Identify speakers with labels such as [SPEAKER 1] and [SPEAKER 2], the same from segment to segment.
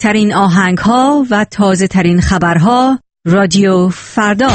[SPEAKER 1] بهترین آهنگ‌ها و تازه‌ترین خبرها رادیو فردا.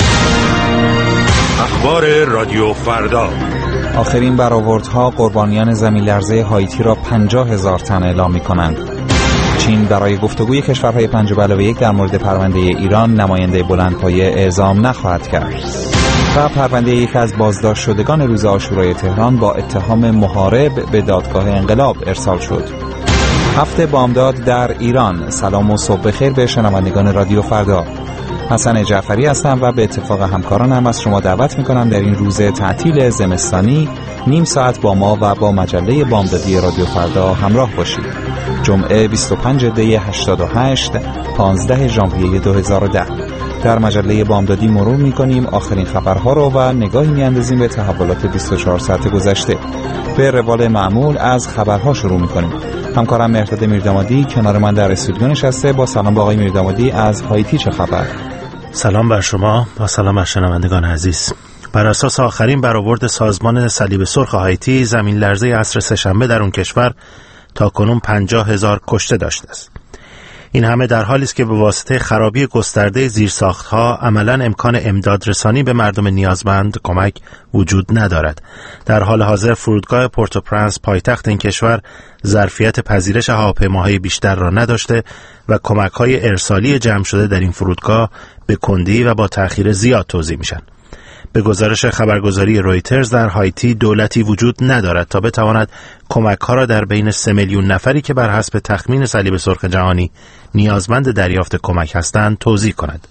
[SPEAKER 2] اخبار رادیو فردا.
[SPEAKER 3] آخرین برآوردها قربانیان زمین لرزه هایتی را 50,000 تن اعلام می‌کنند. چین برای گفتگوی کشورهای 5+1 در مورد پرونده ایران نماینده بلندپایه اعزام نخواهد کرد. و پرونده یکی از بازداشت شدگان روز عاشورای تهران با اتهام محارب به دادگاه انقلاب ارسال شد. هفته بامداد در ایران. سلام و صبح بخیر به شنوندگان رادیو فردا. حسن جعفری هستم و به اتفاق همکارانم از شما دعوت میکنم در این روز تعطیل زمستانی نیم ساعت با ما و با مجله بامدادی رادیو فردا همراه باشید. جمعه 25 دی 88 15 ژانویه 2010. در مجله بامدادی مرور میکنیم آخرین خبرها رو و نگاهی میاندازیم به تحولات 24 ساعت گذشته. به روال معمول از خبرها شروع میکنیم. همکارم مهرداد میردامادی کنار من در استودیو نشسته. با سلام با آقای میردامادی. از هایتی چه خبر؟
[SPEAKER 4] سلام بر شما و سلام بر شنوندگان عزیز. بر اساس آخرین برآورد سازمان صلیب سرخ هایتی، زمین لرزه عصر سه‌شنبه در اون کشور تاکنون 50,000 کشته داشته است. این همه در حالی است که به واسطه خرابی گسترده زیرساخت‌ها عملاً امکان امداد رسانی به مردم نیازمند کمک وجود ندارد. در حال حاضر فرودگاه پورتوپرنس پایتخت این کشور ظرفیت پذیرش هواپیماهای بیشتر را نداشته و کمک‌های ارسالی جمع شده در این فرودگاه به کندی و با تأخیر زیاد توزیع میشن. به گزارش خبرگزاری رویترز در هایتی دولتی وجود ندارد تا بتواند کمک‌ها را در بین 3 میلیون نفری که بر حسب تخمین صلیب سرخ جهانی نیازمند دریافت کمک هستند توزیع کند.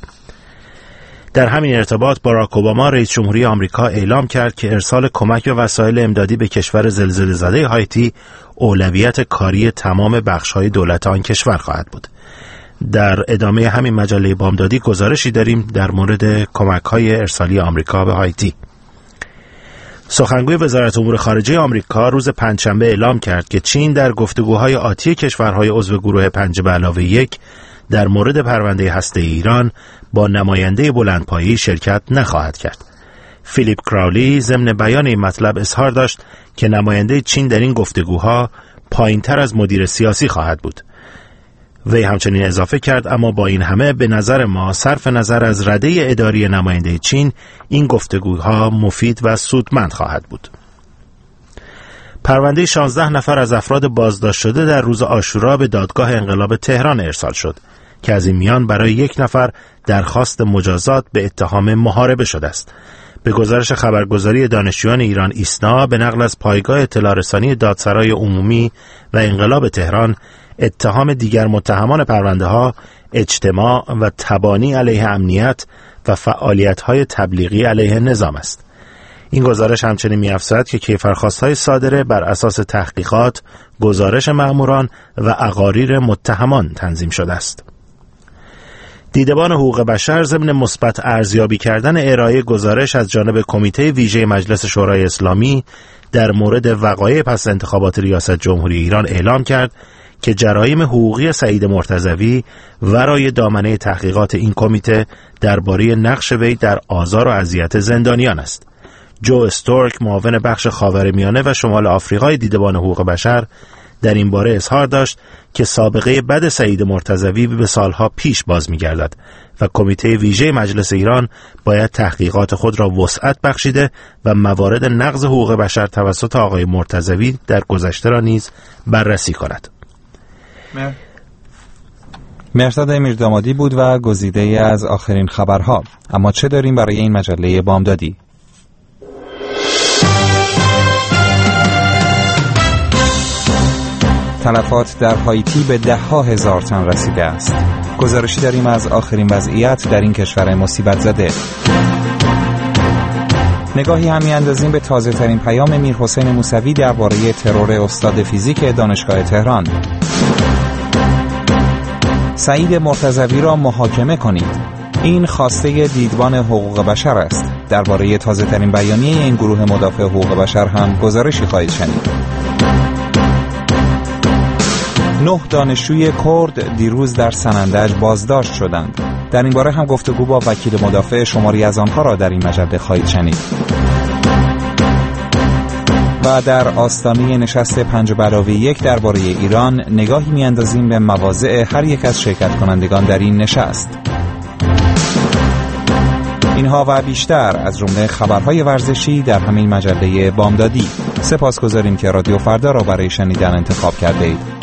[SPEAKER 4] در همین ارتباط باراک اوباما رئیس جمهوری آمریکا اعلام کرد که ارسال کمک و وسایل امدادی به کشور زلزله‌زده هایتی اولویت کاری تمام بخش‌های دولت آن کشور خواهد بود. در ادامه همین مجله بامدادی گزارشی داریم در مورد کمک‌های ارسالی آمریکا به هایتی. سخنگوی وزارت امور خارجه آمریکا روز پنجشنبه اعلام کرد که چین در گفتگوهای آتی کشورهای عضو گروه 5+1 در مورد پرونده هسته‌ای ایران با نماینده بلندپایه‌ای شرکت نخواهد کرد. فیلیپ کراولی ضمن بیان این مطلب اظهار داشت که نماینده چین در این گفتگوها پایین‌تر از مدیر سیاسی خواهد بود. وی همچنین اضافه کرد اما با این همه به نظر ما صرف نظر از رده اداری نماینده چین این گفتگوها مفید و سودمند خواهد بود. پرونده 16 نفر از افراد بازداشت شده در روز عاشورا به دادگاه انقلاب تهران ارسال شد که از این میان برای 1 نفر درخواست مجازات به اتهام محاربه شده است. به گزارش خبرگزاری دانشجویان ایران ایسنا به نقل از پایگاه اطلاع رسانی دادسرای عمومی و انقلاب تهران، اتهام دیگر متهمان پرونده ها اجتماع و تبانی علیه امنیت و فعالیت‌های تبلیغی علیه نظام است. این گزارش همچنین می‌افزاید که کیفرخواست‌های صادره بر اساس تحقیقات، گزارش مأموران و اقاریر متهمان تنظیم شده است. دیدبان حقوق بشر ضمن مثبت ارزیابی کردن ارائه گزارش از جانب کمیته ویژه مجلس شورای اسلامی در مورد وقایع پس انتخابات ریاست جمهوری ایران اعلام کرد که جرایم حقوقی سعید مرتضوی ورای دامنه تحقیقات این کمیته درباره نقش وی در آزار و اذیت زندانیان است. جو استورک معاون بخش خاورمیانه و شمال آفریقای دیدبان حقوق بشر در این باره اظهار داشت که سابقه بد سعید مرتضوی به سالها پیش باز می‌گردد و کمیته ویژه مجلس ایران باید تحقیقات خود را وسعت بخشیده و موارد نقض حقوق بشر توسط آقای مرتضوی در گذشته را نیز بررسی کند.
[SPEAKER 3] مهرداد میردامادی بود و گزیده ای از آخرین خبرها. اما چه داریم برای این مجله بامدادی؟ تلفات در هایتی به 10,000 تن رسیده است. گزارشی داریم از آخرین وضعیت در این کشور مصیبت زده. نگاهی هم می‌اندازیم به تازه ترین پیام میرحسین موسوی درباره ترور استاد فیزیک دانشگاه تهران. سعید مرتضوی را محاکمه کنید. این خواسته دیدبان حقوق بشر است. درباره تازه ترین بیانیه این گروه مدافع حقوق بشر هم گزارشی خواهید شنید. 9 دانشجوی کرد دیروز در سنندج بازداشت شدند. در این باره هم گفتگو با وکیل مدافع شماری از آنها را در این مجله خواهید شنید. و در آستانه نشست 5+1 درباره ایران نگاهی می‌اندازیم به مواضع هر یک از شرکت کنندگان در این نشست. اینها و بیشتر از جمله خبرهای ورزشی در همین مجله بامدادی. سپاسگزاریم که رادیو فردا را برای شنیدن انتخاب کرده اید.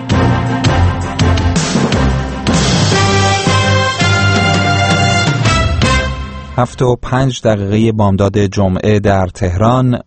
[SPEAKER 3] 7:05 بامداد جمعه در تهران،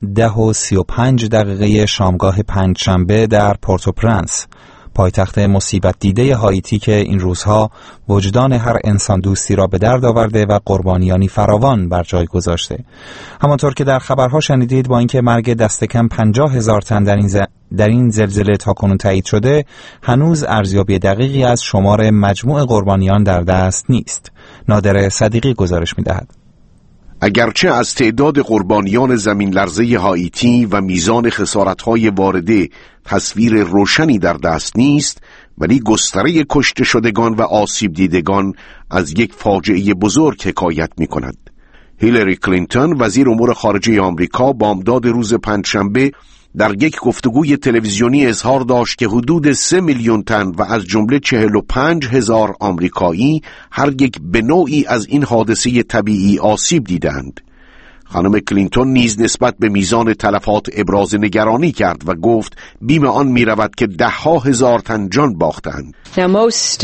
[SPEAKER 3] 10:35 شامگاه پنجشنبه در پورتوپرنس، پایتخت مصیبت دیده هایتی که این روزها وجدان هر انسان دوستی را به درد آورده و قربانیانی فراوان بر جای گذاشته. همانطور که در خبرها شنیدید، با اینکه مرگ دست کم 50,000 تن در این زلزله تاکنون تایید شده، هنوز ارزیابی دقیقی از شمار مجموع قربانیان در دست نیست. نادر صدیقی گزارش می‌دهد.
[SPEAKER 5] اگرچه از تعداد قربانیان زمین لرزه هایتی و میزان خسارت‌های وارده تصویر روشنی در دست نیست، ولی گستره کشته شدگان و آسیب دیدگان از یک فاجعه بزرگ حکایت می‌کند. هیلاری کلینتون وزیر امور خارجه آمریکا بامداد روز پنجشنبه در یک گفتگوی تلویزیونی اظهار داشت که حدود 3 میلیون تن و از جمله 45,000 آمریکایی هر یک به نوعی از این حادثه طبیعی آسیب دیدند. خانم کلینتون نیز نسبت به میزان تلفات ابراز نگرانی کرد و گفت بیم آن می رود که 10,000 تن جان باختند.
[SPEAKER 6] Now most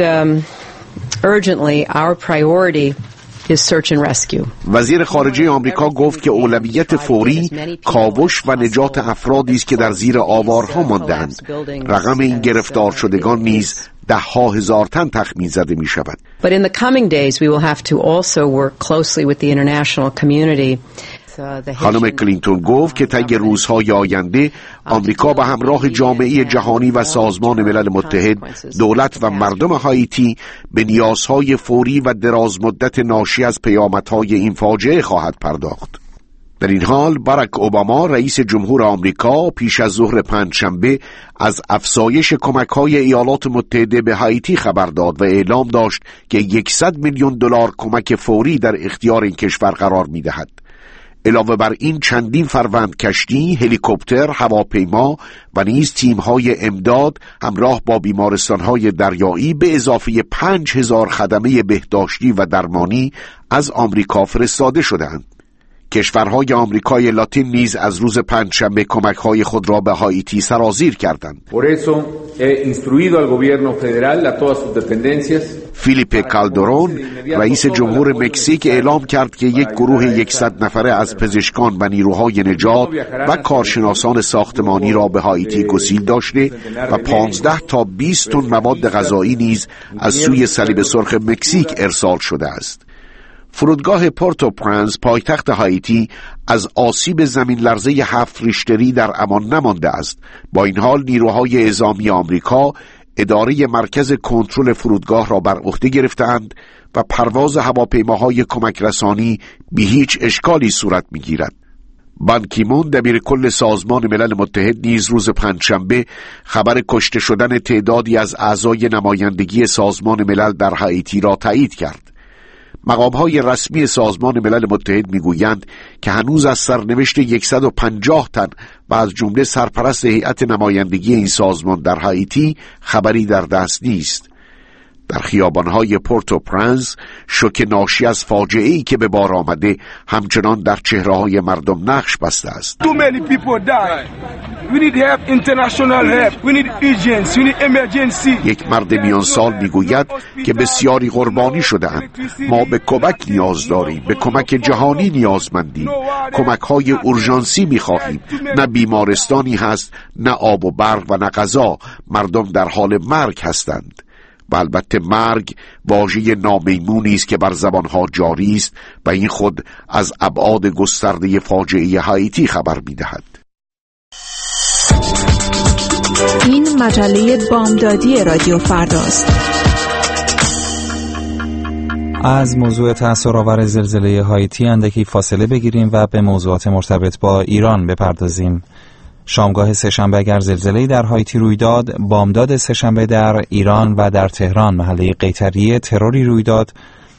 [SPEAKER 6] urgently our priority is search and rescue.
[SPEAKER 5] وزیر خارجه آمریکا گفت که اولویت فوری کاوش و نجات افرادی است که در زیر آوارها ماندند. رقم این گرفتار شدگان نیز 10,000 تن تخمین زده می شود.
[SPEAKER 6] But in the coming days we will have to also work closely with the international community.
[SPEAKER 5] خانم کلینتون گفت که طی روزهای آینده آمریکا به همراه جامعه جهانی و سازمان ملل متحد، دولت و مردم هایتی به نیازهای فوری و دراز مدت ناشی از پیامدهای این فاجعه خواهد پرداخت. در این حال باراک اوباما رئیس جمهور آمریکا پیش از ظهر پنجشنبه از افزایش کمک‌های ایالات متحده به هایتی خبر داد و اعلام داشت که 100 میلیون دلار کمک فوری در اختیار این کشور قرار می‌دهد. علاوه بر این چندین فروند کشتی، هلیکوپتر، هواپیما و نیز تیم‌های امداد همراه با بیمارستان‌های دریایی به اضافه 5,000 خدمه بهداشتی و درمانی از آمریکا فرستاده شدند. کشورهای آمریکای لاتین نیز از روز پنجشنبه کمک‌های خود را به هایتی سرازیر کردند. فیلیپ کالدرون رئیس جمهور مکزیک اعلام کرد که یک گروه 100 نفره از پزشکان و نیروهای نجات و کارشناسان ساختمانی را به هایتی گسیل داشته و 15 تا 20 تن مواد غذایی نیز از سوی صلیب سرخ مکزیک ارسال شده است. فرودگاه پورتوپرنس پایتخت هایتی از آسیب زمین لرزه 7 ریشتری در امان نمانده است. با این حال نیروهای اعزامی آمریکا اداره مرکز کنترل فرودگاه را بر عهده گرفتند و پرواز هواپیماهای کمک رسانی بی هیچ اشکالی صورت می‌گیرد. بان کی مون دبیر کل سازمان ملل متحد نیز روز پنجشنبه خبر کشته شدن تعدادی از اعضای نمایندگی سازمان ملل در هایتی را تایید کرد. مقام‌های رسمی سازمان ملل متحد می‌گویند که هنوز از سرنوشت 150 تن و از جمله سرپرست هیئت نمایندگی این سازمان در هایتی خبری در دست نیست. در خیابان‌های پورتوپرنس شوک ناشی از فاجعه‌ای که به بار آمده همچنان در چهره‌های مردم نقش بسته است.
[SPEAKER 7] Too many people die. We need help, international help. We need urgence. We need emergency.
[SPEAKER 5] یک مرد میان سال میگوید که بسیاری قربانی شده‌اند. ما به کمک نیاز داریم. به کمک جهانی نیازمندیم. کمک‌های اورژانسی می‌خواهیم. نه بیمارستانی هست، نه آب و برق و نه غذا. مردم در حال مرگ هستند. و البته مرگ واژه نامیمونی است که بر زبانها جاری است و این خود از ابعاد گسترده فاجعه هایتی خبر می‌دهد.
[SPEAKER 8] این مجله بامدادی رادیو فرداست.
[SPEAKER 3] از موضوع تأثیرآور زلزله هایتی اندکی فاصله بگیریم و به موضوعات مرتبط با ایران بپردازیم. شامگاه سه‌شنبه اگر زلزله‌ای در هایتی روی داد، بامداد سه‌شنبه در ایران و در تهران محله قیطریه تروری روی داد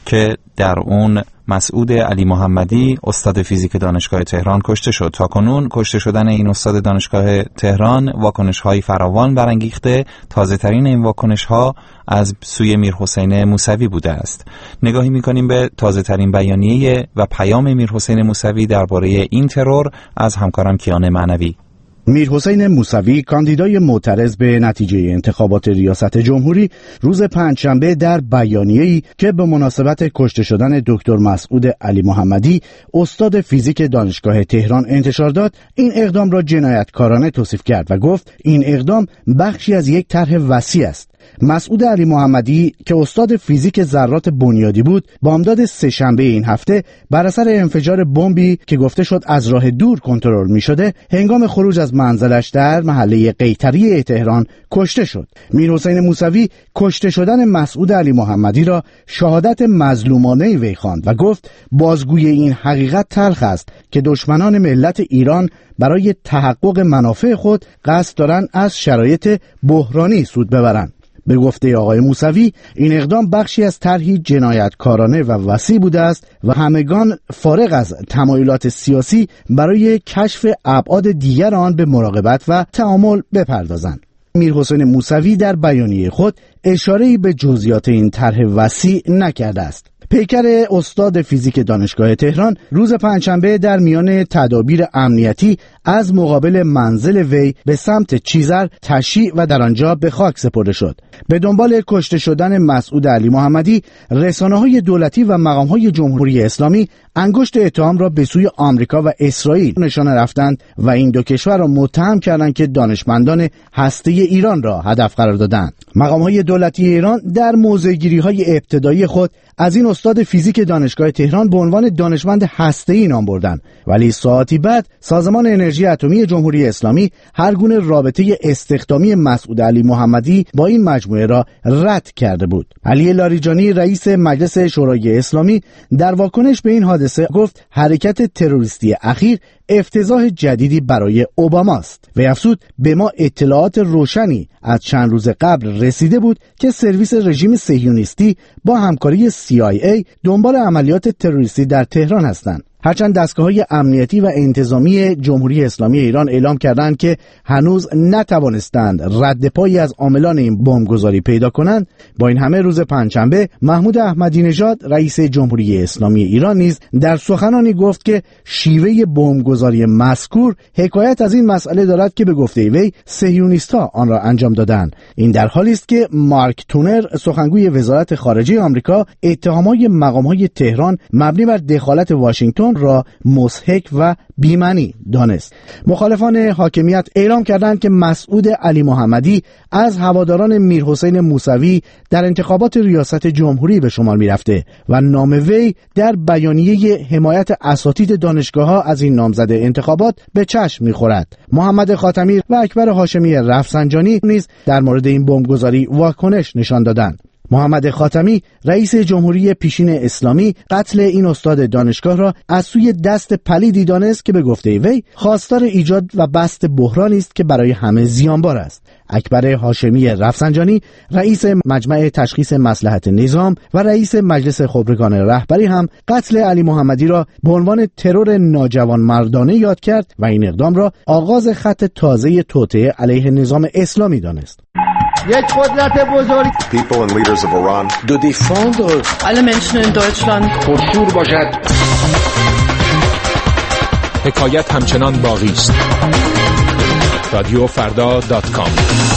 [SPEAKER 3] که در اون مسعود علی محمدی استاد فیزیک دانشگاه تهران کشته شد. تاکنون کشته شدن این استاد دانشگاه تهران واکنش‌های فراوان برانگیخته. تازه‌ترین این واکنش‌ها از سوی میرحسین موسوی بوده است. نگاهی می‌کنیم به تازه‌ترین بیانیه و پیام میرحسین موسوی درباره این ترور از همکارم کیان معنوی.
[SPEAKER 9] میرحسین موسوی کاندیدای معترض به نتیجه انتخابات ریاست جمهوری روز پنجشنبه در بیانیه‌ای که به مناسبت کشته شدن دکتر مسعود علی محمدی استاد فیزیک دانشگاه تهران انتشار داد، این اقدام را جنایتکارانه توصیف کرد و گفت این اقدام بخشی از یک طرح وسیع است. مسعود علی محمدی که استاد فیزیک ذرات بنیادی بود، بامداد سه‌شنبه این هفته بر اثر انفجار بمبی که گفته شد از راه دور کنترل می‌شده، هنگام خروج از منزلش در محله قیطریه تهران کشته شد. میرحسین موسوی کشته شدن مسعود علی محمدی را شهادت مظلومانه وی خواند و گفت بازگوی این حقیقت تلخ است که دشمنان ملت ایران برای تحقق منافع خود قصد دارند از شرایط بحرانی سود ببرند. به گفته آقای موسوی این اقدام بخشی از طرحی جنایتکارانه و وسیع بوده است و همگان فارغ از تمایلات سیاسی برای کشف ابعاد دیگر آن به مراقبت و تعامل بپردازند. میرحسین موسوی در بیانیه خود اشاره‌ای به جزئیات این طرح وسیع نکرده است. پیکر استاد فیزیک دانشگاه تهران روز پنجشنبه در میان تدابیر امنیتی از مقابل منزل وی به سمت چیزر تشییع و در آنجا به خاک سپرده شد. به دنبال کشته شدن مسعود علی محمدی، رسانه‌های دولتی و مقام‌های جمهوری اسلامی انگشت اتهام را به سوی آمریکا و اسرائیل نشانه رفتند و این دو کشور را متهم کردند که دانشمندان هسته‌ای ایران را هدف قرار دادند. مقام‌های دولتی ایران در موضع‌گیری‌های ابتدایی خود از این استاد فیزیک دانشگاه تهران به عنوان دانشمند هسته‌ای نام بردند، ولی ساعتی بعد سازمان انرژی اتمی جمهوری اسلامی هر گونه رابطه استخدامی مسعود علی محمدی با این مجموعه را رد کرده بود. علی لاریجانی رئیس مجلس شورای اسلامی در واکنش به این حادثه گفت حرکت تروریستی اخیر افتضاح جدیدی برای اوباماست. و افزود به ما اطلاعات روشنی از چند روز قبل رسیده بود که سرویس رژیم صهیونیستی با همکاری CIA دنبال عملیات تروریستی در تهران هستند. هرچند دستگاه‌های امنیتی و انتظامی جمهوری اسلامی ایران اعلام کردند که هنوز نتوانستند رد پایی از عاملان این بمبگذاری پیدا کنند، با این همه روز پنجشنبه محمود احمدی نژاد رئیس جمهوری اسلامی ایران نیز در سخنانی گفت که شیوه بمبگذاری مذکور حکایت از این مسئله دارد که به گفته وی صهیونیست‌ها آن را انجام دادند. این در حالی است که مارک تونر سخنگوی وزارت خارجه آمریکا اتهامات مقام‌های تهران مبنی بر دخالت واشنگتن را مضحک و بی‌معنی دانست. مخالفان حاکمیت اعلام کردند که مسعود علی محمدی از هواداران میرحسین موسوی در انتخابات ریاست جمهوری به شمار می‌رفته و نام وی در بیانیه حمایت اساتید دانشگاه‌ها از این نامزد انتخابات به چشم می‌خورد. محمد خاتمی و اکبر هاشمی رفسنجانی نیز در مورد این بمبگذاری واکنش نشان دادند. محمد خاتمی رئیس جمهوری پیشین اسلامی قتل این استاد دانشگاه را از سوی دست پلیدی دانست که به گفته وی خواستار ایجاد و بسط بحرانی است که برای همه زیانبار است. اکبر هاشمی رفسنجانی رئیس مجمع تشخیص مصلحت نظام و رئیس مجلس خبرگان رهبری هم قتل علی محمدی را به عنوان ترور ناجوانمردانه یاد کرد و این اقدام را آغاز خط تازه توطئه علیه نظام اسلامی دانست.
[SPEAKER 10] یک قدرت بزرگ
[SPEAKER 2] People and leaders of Iran
[SPEAKER 10] de défendre
[SPEAKER 6] alle Menschen in Deutschland
[SPEAKER 10] پرشور باشد.
[SPEAKER 2] حکایت همچنان باقی است. رادیوفردا.com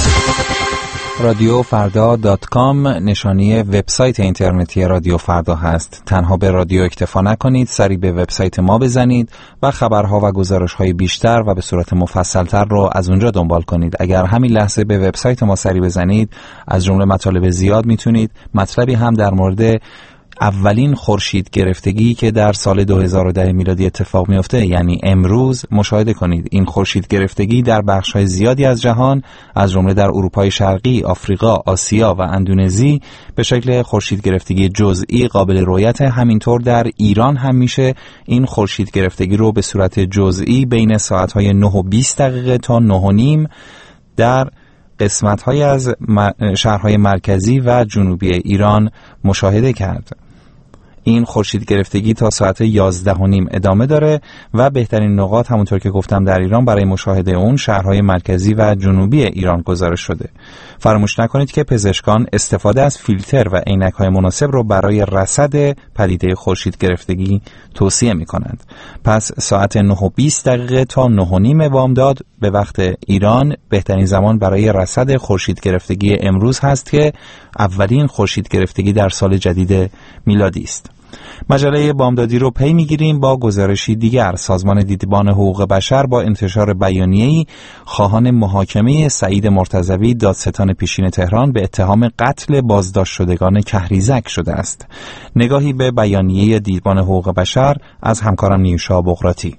[SPEAKER 3] رادیوفردا.com نشانی وبسایت اینترنتی رادیو فردا هست. تنها به رادیو اکتفا نکنید، سری به وبسایت ما بزنید و خبرها و گزارش‌های بیشتر و به صورت مفصل‌تر رو از اونجا دنبال کنید. اگر همین لحظه به وبسایت ما سری بزنید، از جمله مطالب زیاد میتونید مطلبی هم در مورد اولین خورشید گرفتگی که در سال 2010 میلادی اتفاق میفته، یعنی امروز، مشاهده کنید. این خورشید گرفتگی در بخش‌های زیادی از جهان از جمله در اروپای شرقی، آفریقا، آسیا و اندونزی به شکل خورشید گرفتگی جزئی قابل رؤیت. همینطور در ایران هم میشه این خورشید گرفتگی رو به صورت جزئی بین ساعت‌های 9:20 تا 9:30 در قسمت‌های از شهرهای مرکزی و جنوبی ایران مشاهده کرد. این خورشید گرفتگی تا ساعت 11:30 ادامه داره و بهترین نقاط همونطور که گفتم در ایران برای مشاهده اون شهرهای مرکزی و جنوبی ایران گزارش شده. فراموش نکنید که پزشکان استفاده از فیلتر و عینک‌های مناسب رو برای رصد پدیده خورشید گرفتگی توصیه می‌کنند. پس ساعت 9:20 تا 9:30 بامداد به وقت ایران بهترین زمان برای رصد خورشید گرفتگی امروز هست که اولین خورشید گرفتگی در سال جدید میلادی است. مجله بامدادی رو پی میگیریم با گزارشی دیگر. سازمان دیدبان حقوق بشر با انتشار بیانیه‌ای خواهان محاکمه سعید مرتضوی دادستان پیشین تهران به اتهام قتل بازداشت شدگان کهریزک شده است. نگاهی به بیانیه دیدبان حقوق بشر از همکارم نیوشا بغراتی.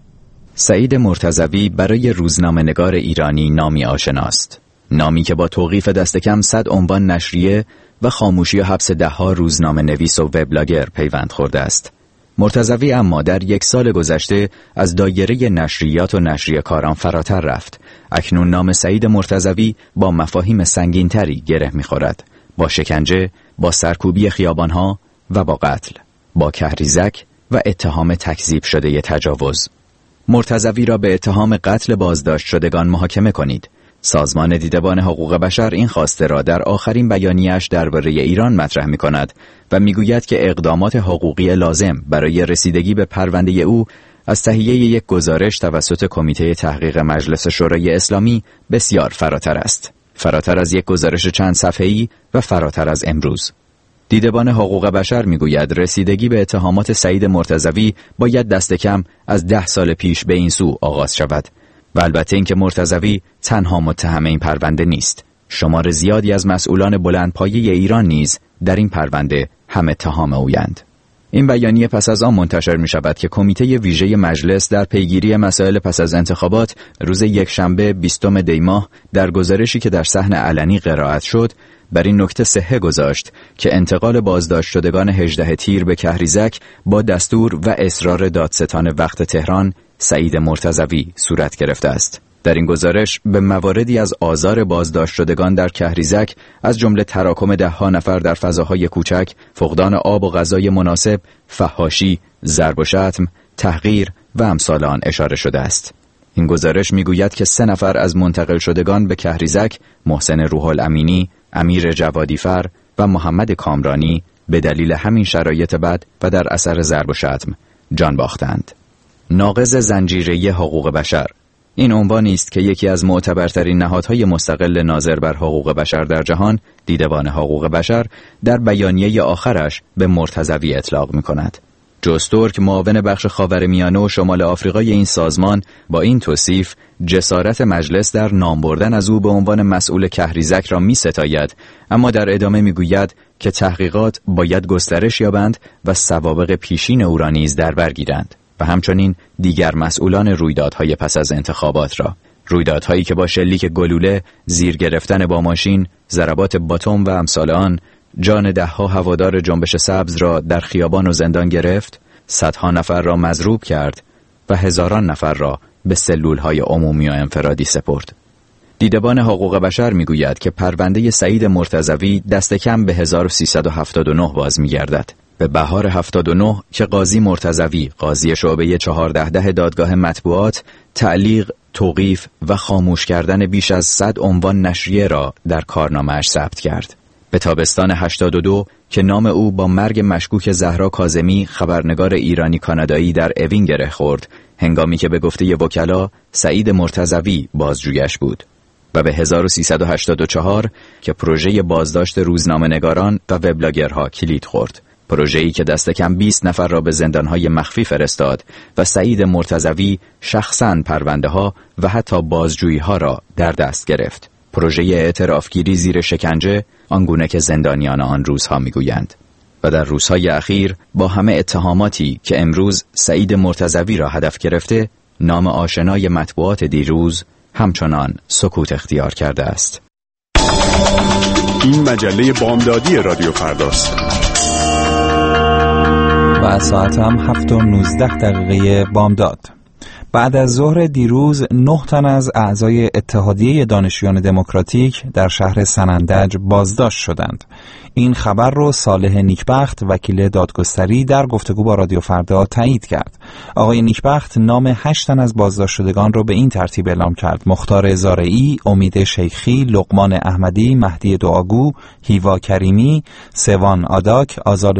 [SPEAKER 11] سعید مرتضوی برای روزنامه‌نگار ایرانی نامی آشناست. نامی که با توقیف دست کم 100 عنوان نشریه و خاموشی و حبس 10 روزنامه نویس و وبلاگر پیوند خورده است. مرتضوی اما در 1 سال گذشته از دایره نشریات و نشریه‌کاران فراتر رفت. اکنون نام سعید مرتضوی با مفاهیم سنگین‌تری گره می‌خورد. با شکنجه، با سرکوبی خیابان‌ها و با قتل، با کهریزک و اتهام تکذیب شده تجاوز. مرتضوی را به اتهام قتل بازداشت شدگان محاکمه کنید. سازمان دیدبان حقوق بشر این خواسته را در آخرین بیانیه‌اش درباره ایران مطرح می‌کند و می‌گوید که اقدامات حقوقی لازم برای رسیدگی به پرونده او از تهیه یک گزارش توسط کمیته تحقیق مجلس شورای اسلامی بسیار فراتر است. فراتر از یک گزارش چند صفحه‌ای و فراتر از امروز. دیدبان حقوق بشر می‌گوید رسیدگی به اتهامات سعید مرتضوی باید دست کم از 10 سال پیش به این سو آغاز شود. و البته اینکه مرتضوی تنها متهم این پرونده نیست. شمار زیادی از مسئولان بلندپایه ایران نیز در این پرونده هم اتهام اویند. این بیانیه پس از آن منتشر می شود که کمیته ویژه مجلس در پیگیری مسائل پس از انتخابات روز یکشنبه 20 دی ماه در گزارشی که در صحن علنی قرائت شد بر این نکته صحه گذاشت که انتقال بازداشت شدگان 18 تیر به کهریزک با دستور و اصرار دادستان وقت تهران سعید مرتضوی صورت گرفته است. در این گزارش به مواردی از آزار بازداشت شدگان در کهریزک از جمله تراکم 10 نفر در فضاهای کوچک، فقدان آب و غذای مناسب، فحاشی، ضرب و شتم، تحقیر و امثال آن اشاره شده است. این گزارش میگوید که 3 نفر از منتقل شدگان به کهریزک، محسن روح الامینی، امیر جوادیفر و محمد کامرانی به دلیل همین شرایط بد و در اثر ضرب و شتم جان باختند. ناقض زنجیره حقوق بشر این عنوانی است که یکی از معتبرترین نهادهای مستقل ناظر بر حقوق بشر در جهان، دیدبان حقوق بشر، در بیانیه آخرش به مرتضوی اطلاق می‌کند. جوستورک، معاون بخش خاورمیانه و شمال آفریقای این سازمان، با این توصیف جسارت مجلس در نام بردن از او به عنوان مسئول کهریزک را می‌ستاید، اما در ادامه می‌گوید که تحقیقات باید گسترش یابند و سوابق پیشین او را نیز در بر گیرند و همچنین دیگر مسئولان رویدادهای پس از انتخابات را. رویدادهایی که با شلیک گلوله، زیر گرفتن با ماشین، ضربات باتوم و امثال آن جان 10 هوادار جنبش سبز را در خیابان و زندان گرفت، 100 نفر را مضروب کرد و هزاران نفر را به سلولهای عمومی و انفرادی سپرد. دیدبان حقوق بشر میگوید که پرونده سعید مرتضوی دست کم به 1379 باز میگردد. به بهار 79 که قاضی مرتضوی، قاضی شعبه 14 دادگاه مطبوعات، تعلیق، توقیف و خاموش کردن بیش از 100 عنوان نشریه را در کارنامه‌اش ثبت کرد. به تابستان 82 که نام او با مرگ مشکوک زهرا کاظمی، خبرنگار ایرانی کانادایی، در اوین گره خورد، هنگامی که به گفته وکلا سعید مرتضوی بازجویش بود. و به 1384 که پروژه بازداشت روزنامه‌نگاران و وبلاگرها کلید خورد. پروژه‌ای که دست کم 20 نفر را به زندان‌های مخفی فرستاد و سعید مرتضوی شخصاً پرونده‌ها و حتی بازجویی‌ها را در دست گرفت. پروژه اعترافگیری زیر شکنجه، آنگونه که زندانیان آن روزها می‌گویند. و در روزهای اخیر با همه اتهاماتی که امروز سعید مرتضوی را هدف گرفته، نام آشنای مطبوعات دیروز همچنان سکوت اختیار کرده است.
[SPEAKER 2] این مجله بامدادی رادیو فرداست.
[SPEAKER 3] و ساعت هم 7:19 بامداد. بعد از ظهر دیروز 9 تن از اعضای اتحادیه دانشجویان دموکراتیک در شهر سنندج بازداشت شدند. این خبر رو صالح نیکبخت وکیل دادگستری در گفتگو با رادیو فردا تایید کرد. آقای نیکبخت نام 8 تن از بازداشت شدگان رو به این ترتیب اعلام کرد: مختار زارعی، امید شیخی، لقمان احمدی، مهدی دعاگو، هیوا کریمی، سوان آداک،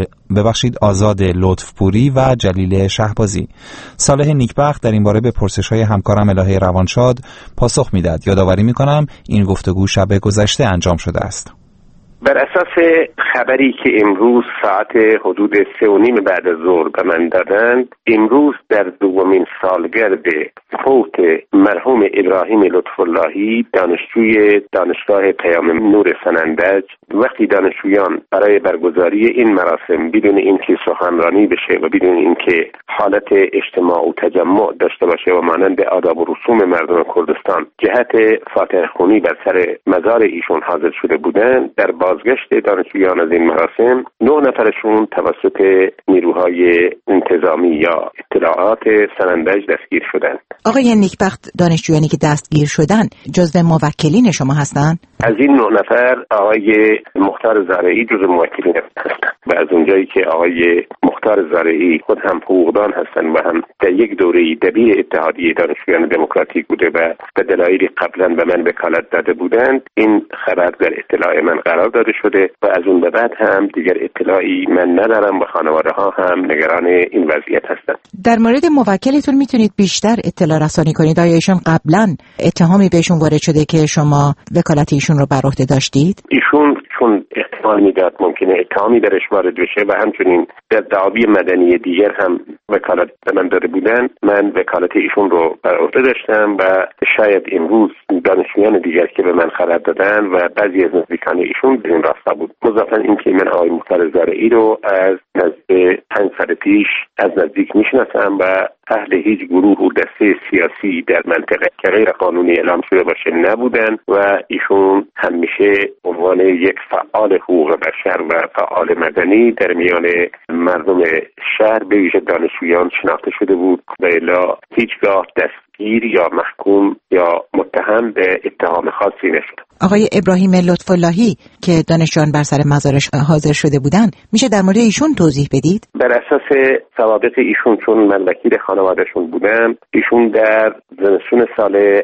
[SPEAKER 3] آزاد لطفپوری و جلیل شهبازی. صالح نیکبخت در این باره به پرسش‌های همکارم الهه روانشاد پاسخ میداد. یادآوری می‌کنم این گفتگو شب گذشته انجام شده است.
[SPEAKER 12] بر اساس خبری که امروز ساعت حدود 3:30 بعد از ظهر به من دادند، امروز در دومین سالگرد فوت مرحوم ابراهیم لطف‌اللهی دانشجوی دانشگاه پیام نور سنندج، وقتی دانشجویان برای برگزاری این مراسم بدون اینکه سخنرانی بشه و بدون اینکه حالت اجتماع و تجمع داشته باشه و مانند آداب و رسوم مردم کردستان جهت فاتحه خوانی بر سر مزار ایشون حاضر شده بودند، در بازگشت دانشجویان از این مراسم 9 نفرشون توسط نیروهای انتظامی یا اطلاعات سنندج دستگیر شدند.
[SPEAKER 13] آقای نیکبخت، دانشجویانی که دستگیر شدن جزو موکلین شما هستند؟
[SPEAKER 12] از این 9 نفر آقای مختار زارعی جزو موکلین هستند و از اونجایی که آقای مختار زارعی خود هم حقوقدان هستند و هم در یک دوره دبیر اتحادیه دانشجویان دموکراتیک بوده و به دلایلی قبلا به من وکالت داده بودند، این خبر در اطلاع من قرار داده شده و از اون به بعد هم دیگر اطلاعی من ندارم و خانواده ها هم نگران این وضعیت هستند.
[SPEAKER 13] در مورد موکلتون میتونید بیشتر اطلاع رسانی کنید؟ آیا ایشون قبلا اتهامی بهشون وارد شده که شما وکالت ایشون رو بر عهده داشتید؟
[SPEAKER 12] ایشون چون احتمال میداد ممکنه اتهامی برش وارد بشه و همچنین در دعاوی مدنی دیگر هم وکالت به من داده بودن، من وکالت ایشون رو بر عهده داشتم و شاید امروز دانشجویان دیگر که به من خبر دادن و بعضی از نزدیکان ایشون به این راستا بود. مضافاً اینکه من آقای مختار زارعی رو از نزد 5 سال پیش از نزدیک میشناسم و اهل هیچ گروه و دسته سیاسی در منطقه که غیر قانونی اعلام شده باشه نبودن و ایشون همیشه عنوان یک فعال حقوق بشر و فعال مدنی در میان مردم شهر به ویژه دانشجویان شناخته شده بود و الا هیچگاه دستگیر یا محکوم یا متهم به اتهام خاصی نشد.
[SPEAKER 13] آقای ابراهیم لطف‌اللهی که دانشجویان بر سر مزارش حاضر شده بودن، میشه در مورد ایشون توضیح بدید؟
[SPEAKER 12] بر اساس ثوابت ایشون، چون من وکیل خانوادهشون بودم، ایشون در زمستون سال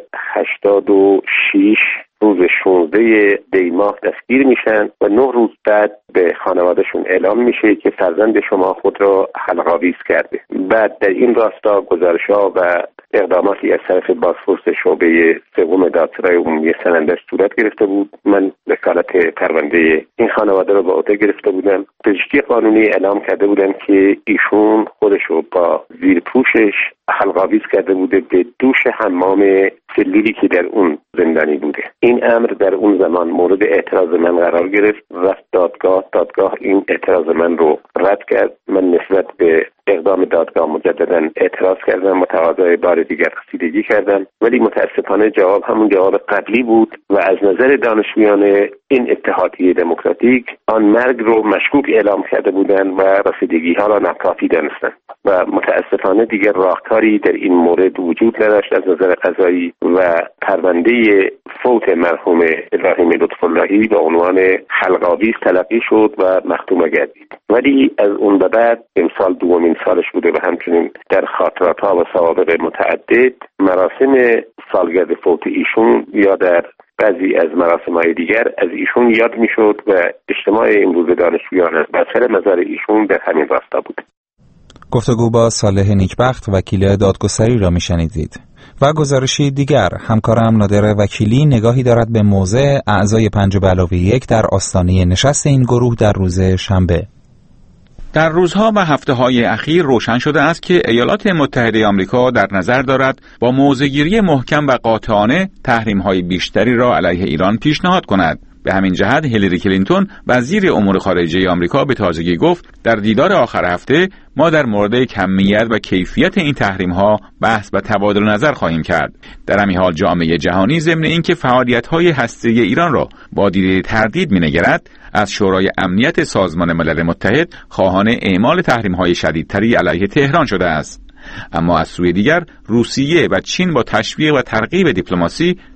[SPEAKER 12] 86 روز 16 دی ماه دستگیر میشن و 9 روز بعد به خانوادهشون اعلام میشه که فرزند شما خود را حلق‌آویز کرده. بعد در این راستا گزارش‌ها و اقداماتی از طرف بازپرس شعبه 3 دادسرای عمومی سنندج صورت گرفته بود. من وکالت پرونده این خانواده رو به عهده گرفته بودم. پزشکی قانونی اعلام کرده بودن که ایشون خودش رو با زیر پوشش حلق‌آویز کرده بوده به دوش حمام سلولی که در اون زندانی بوده. این امر در اون زمان مورد اعتراض من قرار گرفت. رفت دادگاه این اعتراض من رو رد کرد. من نسبت به اقدام دادگاه مجددا اعتراض کردم، متقاضای بار دیگر رسیدگی کردم، ولی متاسفانه جواب همون جواب قبلی بود و از نظر دانشجویان این اتحادیه دموکراتیک آن مرگ رو مشکوک اعلام کرده بودند و رسیدگی ها را ناکافی دانستند و متاسفانه دیگر راهکاری در این مورد وجود نداشت از نظر قضایی و پرونده فوت مرحوم ابراهیم لطف‌اللهی به عنوان حلق‌آویز تلقی شد و مختوم گردید. ولی از اون به بعد امسال دومین سالش بوده و همچنین در خاطرات‌ها و سوابق متعدد مراسم سالگرد فوت ایشون یا در بعضی از مراسم‌های دیگر از ایشون یاد می‌شد و اجتماع امروز دانشجویان بر سر مزار ایشون در همین راستا بود.
[SPEAKER 3] گفتگو با صالح نیکبخت وکیل دادگستری را میشنیدید. و گزارشی دیگر، همکارم نادر وکیلی نگاهی دارد به موضع اعضای 5+1 در آستانه نشست این گروه در روز شنبه.
[SPEAKER 14] در روزها و هفته‌های اخیر روشن شده است که ایالات متحده آمریکا در نظر دارد با موضع‌گیری محکم و قاطعانه تحریم‌های بیشتری را علیه ایران پیشنهاد کند. به همین جهت هیلاری کلینتون وزیر امور خارجه آمریکا به تازگی گفت در دیدار آخر هفته ما در مورد کمیت و کیفیت این تحریم‌ها بحث و تبادل نظر خواهیم کرد. در همین حال جامعه جهانی ضمن اینکه فعالیت‌های هسته‌ای ایران را با دیده تردید می‌نگرد، از شورای امنیت سازمان ملل متحد خواهان اعمال تحریم‌های شدیدتری علیه تهران شده است. اما از سوی دیگر روسیه و چین با تشویق و ترغیب دیپلماسی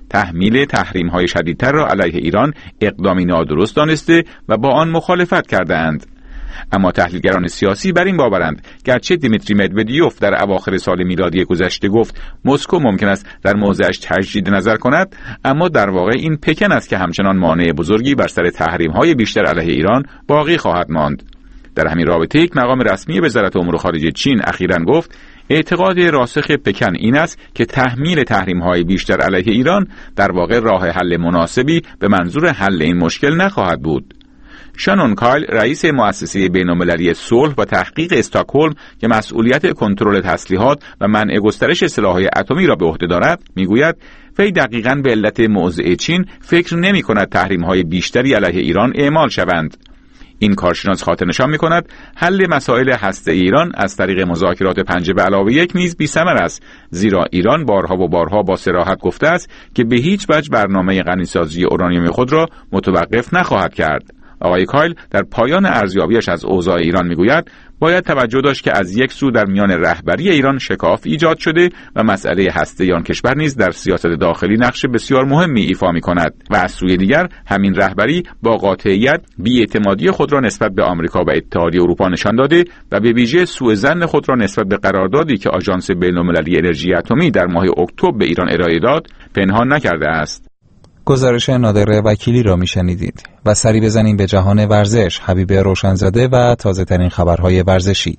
[SPEAKER 14] تحمیل تحریم‌های شدیدتر را علیه ایران اقدامی نادرست دانسته و با آن مخالفت کرده‌اند. اما تحلیلگران سیاسی بر این باورند گرچه دیمیتری مدودیوف در اواخر سال میلادی گذشته گفت مسکو ممکن است در موضعش تجدید نظر کند، اما در واقع این پکن است که همچنان مانع بزرگی بر سر تحریم‌های بیشتر علیه ایران باقی خواهد ماند. در همین رابطه یک مقام رسمی وزارت امور خارجه چین اخیراً گفت اعتقاد راسخ پکن این است که تحمیل تحریم‌های بیشتر علیه ایران در واقع راه حل مناسبی به منظور حل این مشکل نخواهد بود. شانون کایل رئیس مؤسسه بین‌المللی صلح و تحقیق استکهلم که مسئولیت کنترل تسلیحات و منع گسترش سلاح‌های اتمی را به عهده دارد میگوید وی دقیقاً به علت موضع چین فکر نمی‌کند تحریم‌های بیشتری علیه ایران اعمال شوند. این کارشناس خاطر نشان می‌کند حل مسائل هسته‌ای ایران از طریق مذاکرات 5+1 نیز بی‌ثمر است، زیرا ایران بارها و بارها با صراحت گفته است که به هیچ وجه برنامه غنیسازی اورانیوم خود را متوقف نخواهد کرد. آقای کایل در پایان ارزیابیش از اوضاع ایران میگوید باید توجه داشت که از یک سو در میان رهبری ایران شکاف ایجاد شده و مسئله هسته آن کشور نیز در سیاست داخلی نقش بسیار مهمی ایفا می‌کند و از سوی دیگر همین رهبری با قاطعیت بی‌اعتمادی خود را نسبت به آمریکا و اتحادیه اروپا نشان داده و به ویژه سوء ظن خود را نسبت به قراردادی که آژانس بین‌المللی انرژی اتمی در ماه اکتبر به ایران ارائه داد پنهان نکرده است.
[SPEAKER 3] گزارش نادر وکیلی را میشنیدید و سری بزنیم به جهان ورزش. حبیب روشنزاده و تازه ترین خبرهای ورزشی.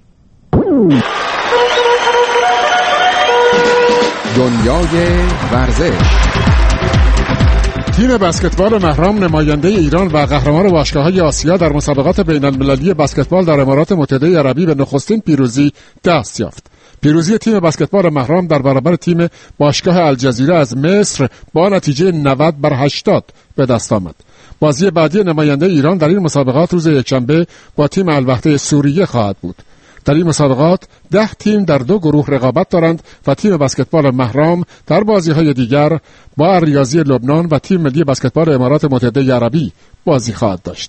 [SPEAKER 15] دنیای ورزش.
[SPEAKER 16] تیم بسکتبال مهرام نماینده ایران و قهرمان باشگاه‌های آسیا در مسابقات بین‌المللی بسکتبال در امارات متحده عربی به نخستین پیروزی دست یافت. پیروزی تیم بسکتبال مهرام در برابر تیم باشگاه الجزیره از مصر با نتیجه 90-80 به دست آمد. بازی بعدی نماینده ایران در این مسابقات روز یکشنبه با تیم الوحده سوریه خواهد بود. در این مسابقات 10 تیم در 2 گروه رقابت دارند و تیم بسکتبال مهرام در بازی‌های دیگر با ریاضی لبنان و تیم ملی بسکتبال امارات متحده عربی بازی خواهد داشت.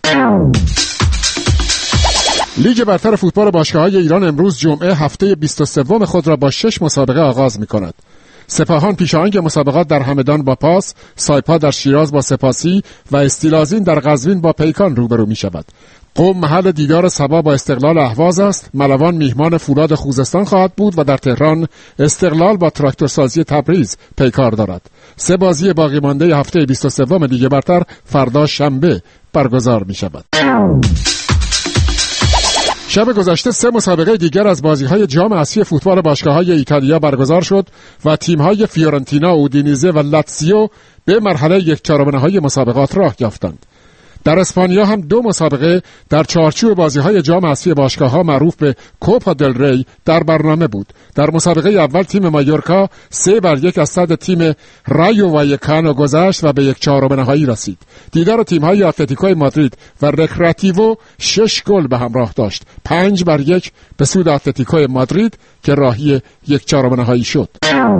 [SPEAKER 16] لیگ برتر فوتبال باشگاه‌های ایران امروز جمعه هفته 23 خود را با 6 مسابقه آغاز می‌کند. سپاهان پیشاهنگ مسابقات در همدان با پاس، سایپا در شیراز با سپاسی و استیلازین در قزوین با پیکان روبرو می‌شود. قم محل دیدار سبا با استقلال اهواز است. ملوان میهمان فولاد خوزستان خواهد بود و در تهران استقلال با تراکتورسازی تبریز پیکار دارد. 3 بازی باقی مانده هفته 23 لیگ برتر فردا شنبه برگزار می‌شود. شب گذشته 3 مسابقه دیگر از بازی‌های جام اسیای فوتبال باشگاه‌های ایتالیا برگزار شد و تیم‌های فیورنتینا، اودینیزه و لاتزیو به مرحله 1/4 نهایی مسابقات راه یافتند. در اسپانیا هم 2 مسابقه در چارچوب بازی‌های جام اسیای باشگاه‌ها معروف به کوپا دل ری در برنامه بود. در مسابقه اول تیم مایورکا 3-1 از صد تیم رایو وایکانو گذشت و به 1/4 نهایی رسید. دیدار تیم‌های اتلتیکو مادرید و رکراتیوو 6 گل به همراه داشت. 5-1 به سود اتلتیکو مادرید که راهی 1/4 نهایی شد.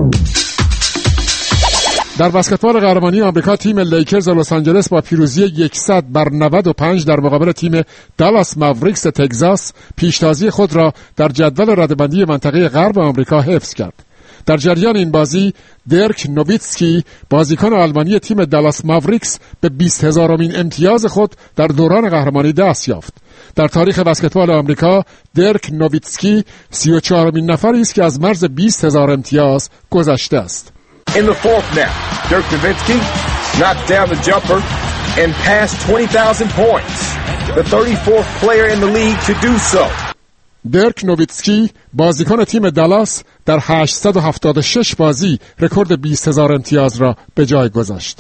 [SPEAKER 16] در بسکتبال قهرمانی آمریکا تیم لیکرز لس آنجلس با پیروزی 100-95 در مقابل تیم دالاس ماوریکس تگزاس پیشتازی خود را در جدول رده‌بندی منطقه غرب آمریکا حفظ کرد. در جریان این بازی درک نوویتسکی بازیکن آلمانی تیم دالاس ماوریکس به 20,000مین امتیاز خود در دوران قهرمانی دست یافت. در تاریخ بسکتبال آمریکا درک نوویتسکی 34مین نفری است که از مرز 20,000 امتیاز گذشته است.
[SPEAKER 7] In the fourth now, Dirk Nowitzki knocked down the jumper and passed 20,000 points. The 34th player in the league to do so.
[SPEAKER 16] درک نوویتسکی بازیکن تیم دالاس در 876 بازی رکورد 20,000 امتیاز را به جای گذاشت.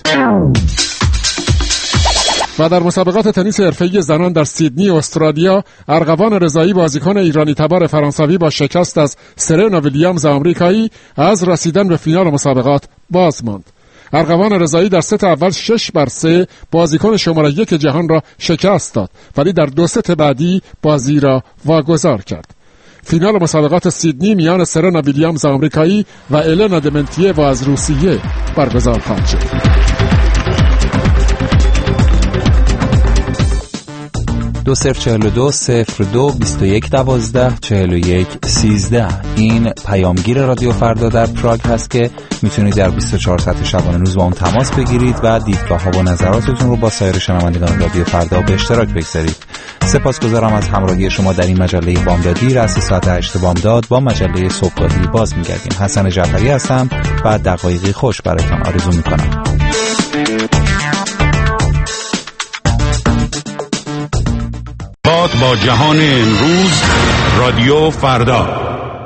[SPEAKER 16] و در مسابقات تنیس حرفه‌ای زنان در سیدنی استرالیا ارغوان رضایی بازیکن ایرانی تبار فرانسوی با شکست از سرنا ویلیامز آمریکایی از رسیدن به فینال مسابقات باز ماند. ارغوان رضایی در ست اول 6-3 بازیکن شماره 1 جهان را شکست داد ولی در 2 ست بعدی بازی را واگذار کرد. فینال مسابقات سیدنی میان سرنا ویلیامز آمریکایی و النا دمنتیه از روسیه برگزار خواهد شد.
[SPEAKER 3] 2042 02 21 12 41 13. این پیامگیر رادیو فردا در پراگ هست که میتونید در 24 ساعت شبانه روز با اون تماس بگیرید و دیدگاه ها و نظراتتون رو با سایر شنوندگان رادیو فردا به اشتراک بگذارید. سپاسگزارم از همراهی شما در این مجله بامدادی. رأس ساعت 8 بامداد با مجله صبحگاهی باز میگردیم. حسن جعفری هستم و دقایقی خوش برایتان آرزو میکنم.
[SPEAKER 2] با جهان امروز رادیو فردا.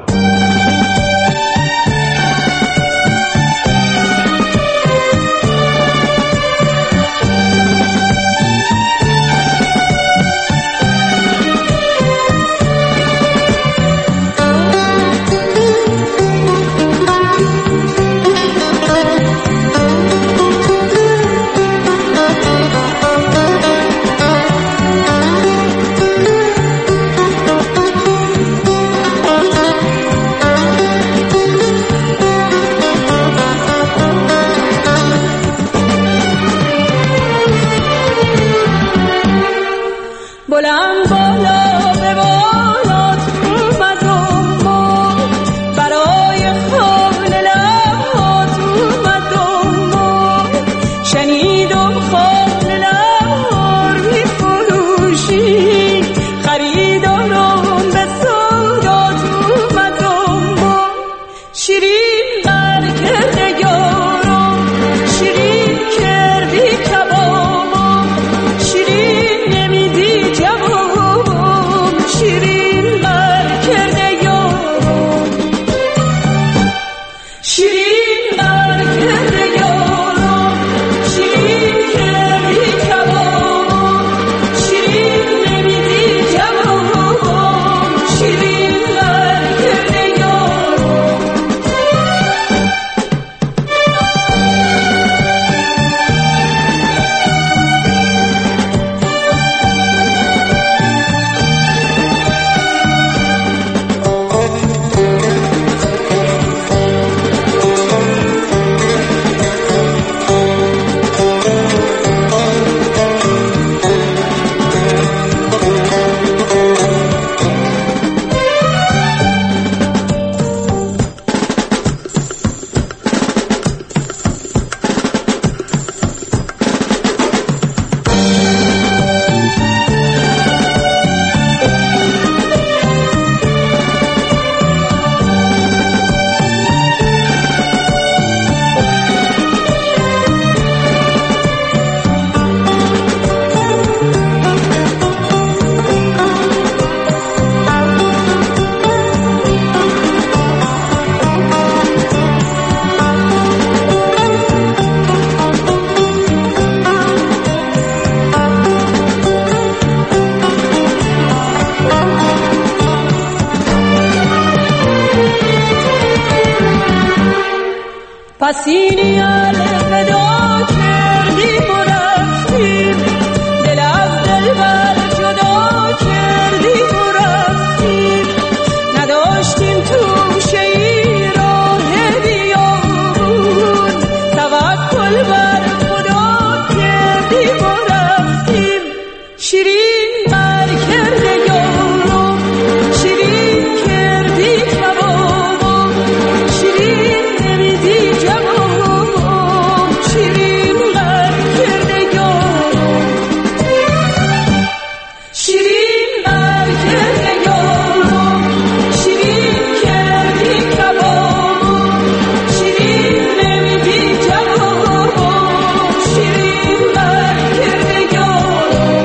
[SPEAKER 17] پسینی الوداع کردیم و رفتیم، دل از دل بر جدا کردیم و رفتیم، نداشتیم توشه ای راه بیابون، توکل بر خدا کردیم و رفتیم. شیرین بر کرده یارو، شیرین کردی کبابو، شیرین نمیدی جوابو، شیرین بر کرده یارو، شیرین بر کرده یارو، شیرین کردی کبابو، شیرین نمیدی جوابو، شیرین بر کرده یارو.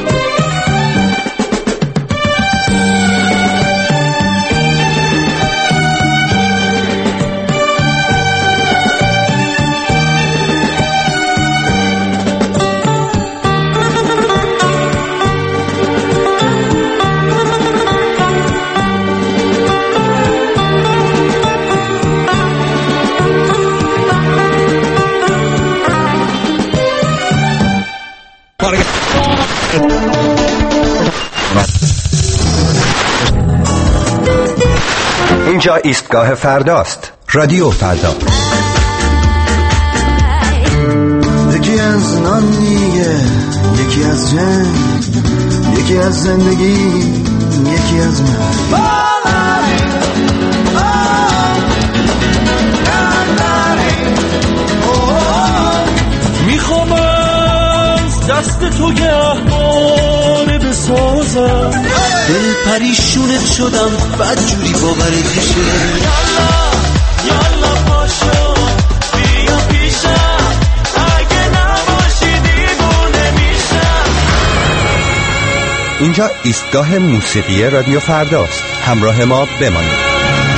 [SPEAKER 18] اینجا ایستگاه فرداست. رادیو فردا.
[SPEAKER 19] یکی از نان میگه، یکی از جنگ، یکی از زندگی، یکی از من.
[SPEAKER 17] میخوام از دست تو گهواره بسازم، دل پریشونت شدم بدجوری باورت میشه. یالا پاشو بیا پیشم، اگه نباشی دیوونه میشم.
[SPEAKER 18] اینجا ایستگاه موسیقی رادیو فرداست. همراه ما بمانید.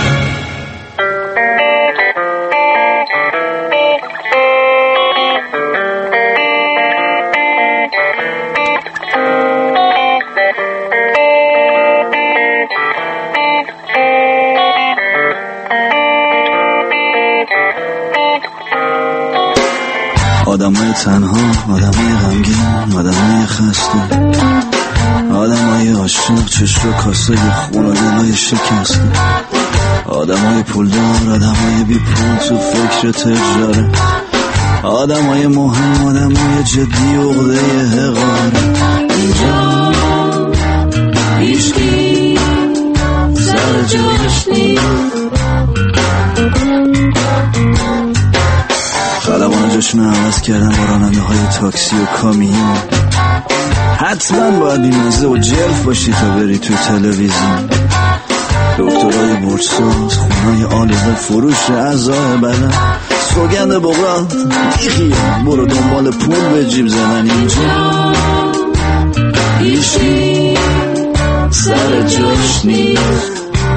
[SPEAKER 19] آدمای تنها، آدمای غمگین، آدمای خسته، آدمای عاشق، چشم و کاسه خون و دلای شکسته، آدمای پولدار، آدمای بی پول تو فکر تجاره، آدمای مهم، آدمای جدی و عقده حقاره. اینجا هیچکی سر جاش نیست، خلبان جاشون عوض کردن با راننده های تاکسی و کامیون. حتما باید بیمزه و جلف باشی تا بری توی تلویزیون. دکترای برساز، خونای آلیزه، فروش اعضای بدن، سوگند بغرات بیخیه، برو دنبال پول به جیب زدن. اینجا هیچی سر جاش نیست،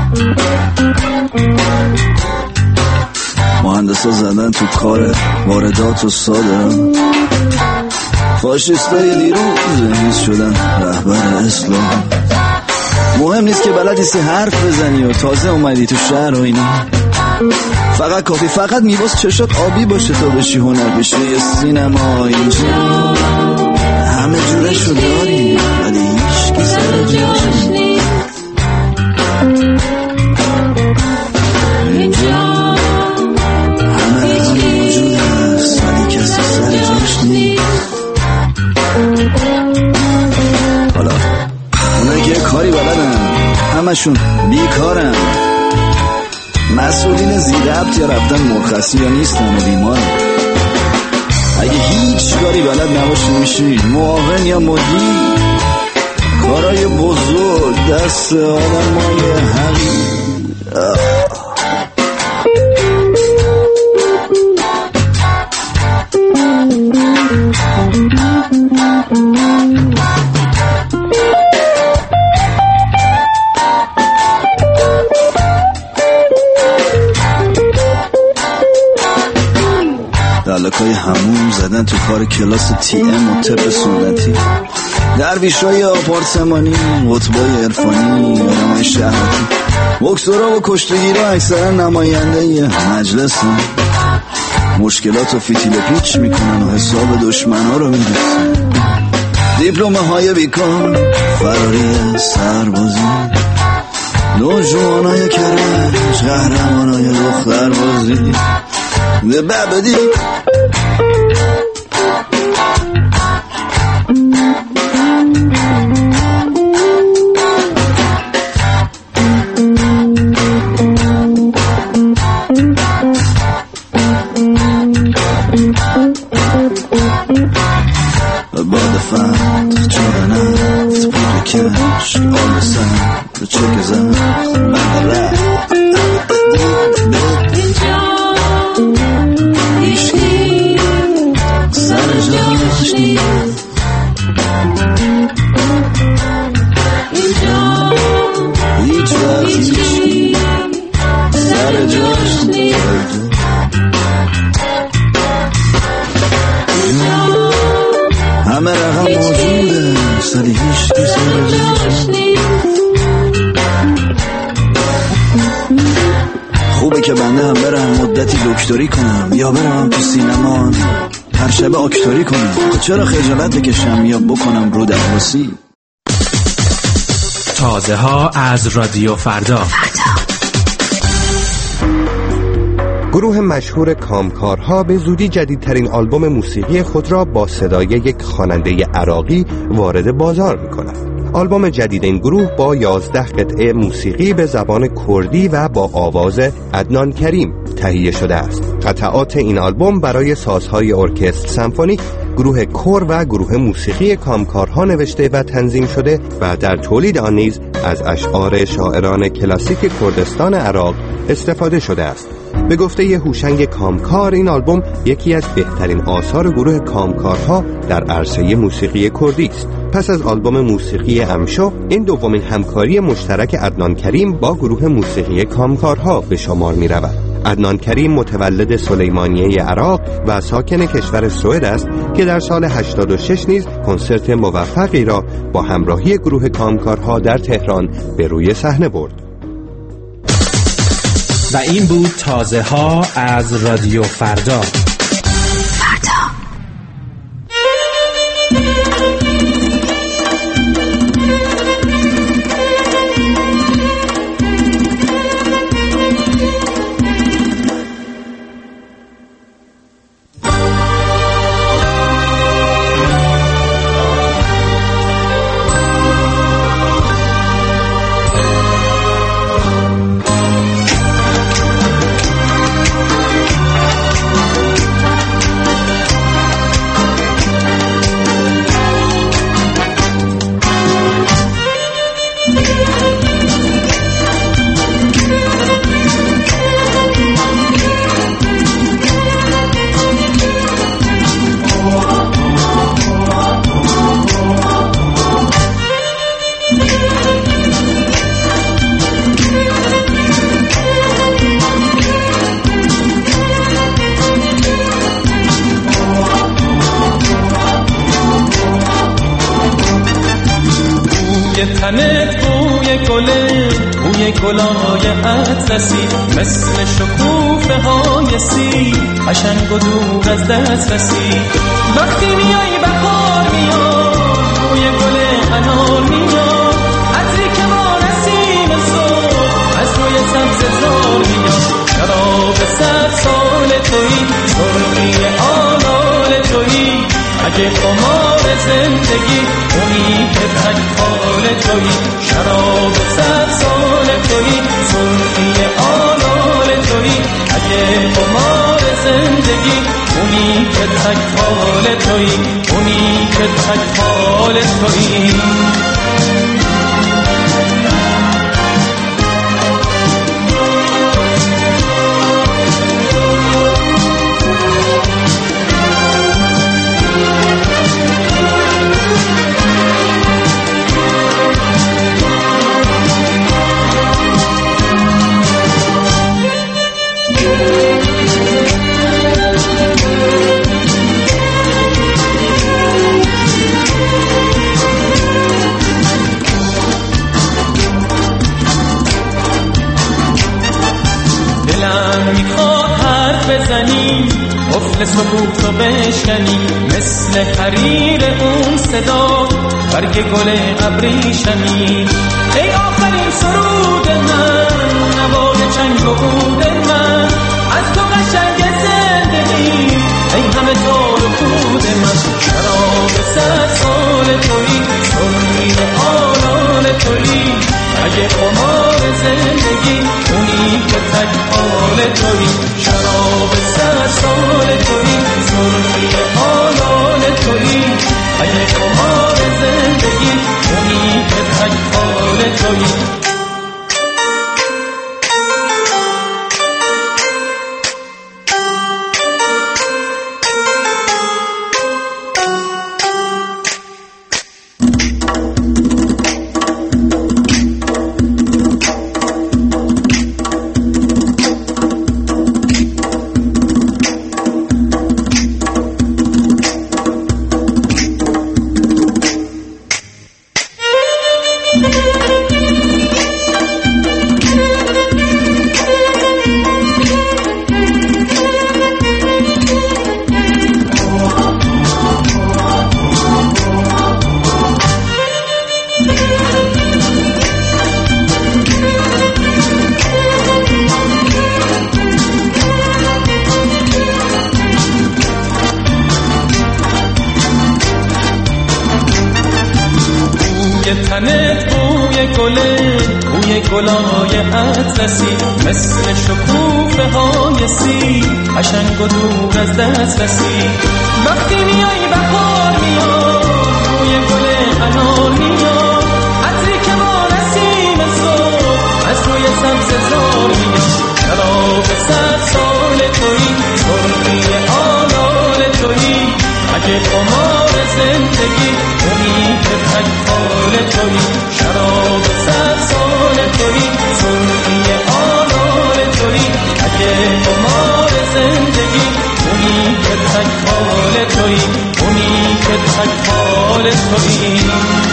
[SPEAKER 19] مهندسا زدن تو کار واردات و صادرات، فاشیستای دیروز امروز شدن رهبر اسلام. مهم نیست که بلد نیستی حرف بزنی و تازه اومدی تو شهر و اینا، فقط کافی فقط میباز چشات آبی باشه تا بشی هنر، بشی یه سینما. اینجا همه جورشو داری ولی هیچکی سر جاش نیست. اینجا همه موجود هست ولی کسی سر جاش نیست. حالا اونایی که کاری بلدن همشون بیکارن، مسئولین زیربط یا رفتن مرخصی یا نیستن و بیمارن. اگه هیچ کاری بلد نباشی میشی معاون یا مدیر. کارای بزرگ دست آدمای حقیر. دلکای همون زدن تو کار کلاس تی ام و طب سنتی، درویشای آپارتمانی، قطبای عرفانی، آدمای شهرتی، بکسورا و کشتگیرا اکثرا نماینده مجلسن. مشکلات و فیتیل پیچ میکنن و حساب دشمنا رو میرسن. دیپلومه های بیکار، فراری سربازی، نوجوانای کرج، قهرمانای دختربازی. The Babadi. About the fact, trying out to put the cash on the side, the check is out, and the laugh. همه رقم موجوده سالی هیچ خوبه که بنده هم برم مدتی دکتری کنم یا برم تو سینما هر شب آکتوری کنم. چرا خجالت بکشم یا بکنم رو درواسی.
[SPEAKER 20] تازه ها از رادیو فردا.
[SPEAKER 18] گروه مشهور کامکارها به زودی جدیدترین آلبوم موسیقی خود را با صدای یک خواننده عراقی وارد بازار می‌کند. آلبوم جدید این گروه با 11 قطعه موسیقی به زبان کردی و با آواز عدنان کریم تهیه شده است. قطعات این آلبوم برای سازهای ارکستر سمفونیک، گروه کور و گروه موسیقی کامکارها نوشته و تنظیم شده و در تولید آن نیز از اشعار شاعران کلاسیک کردستان عراق استفاده شده است. به گفته هوشنگ کامکار این آلبوم یکی از بهترین آثار گروه کامکارها در عرصه موسیقی کردی است. پس از آلبوم موسیقی امشو، این دومین همکاری مشترک عدنان کریم با گروه موسیقی کامکارها به شمار می رود. عدنان کریم متولد سلیمانیه عراق و ساکن کشور سوئد است که در سال 86 نیز کنسرت موفقی را با همراهی گروه کامکارها در تهران به روی صحنه برد.
[SPEAKER 20] و این بود تازه ها از رادیو فردا.
[SPEAKER 17] تنت بوی گله، بوی گلای اطلسی، مثل شکوفه های سی، قشنگ و دور از دست رسی. وقتی میای بهار میاد، بوی گل انار میاد، عطری که با نسیم صبح از روی سبززار میاد. شراب 100 سال تویی، سرخی آلال تویی، اگه قمار زندگی اونی که تک حال تویی. شراب 100 سال تویی، سرخی آلال تویی، اگه قمار زندگی اونی که تک حال تویی، اونی که تک حال تویی. قفل سکوت رو بشکنی، مثل حریر اون صدا برگ گل ابریشمی. ای آخرین سرود من، نوای چنگ و عود من، از تو قشنگ زندگی، ای همه تار و پود من. شراب 100 سال تویی، سرخی آلال تویی، اگه قمار زندگی اونی که تک حال تویی. شراب 100 سال تویی، سرخی آلال تویی، اگه قمار زندگی اونی که تک حال تویی. بوی گلای اطلسی مثل شکوفه های سیب قشنگ و دور از دسترسی وقتی میای بهار میاد بوی گل انار میاد عطری که ما نسیم صبح از روی سبززار میاد شراب 100 سال تویی سرخی آلال تویی اگه قمار زندگی اونی که تکال تویی شراب 100 سال تویی سرخی آلال تویی اگه قمار زندگی اونی که تکال تویی اونی که تکال تویی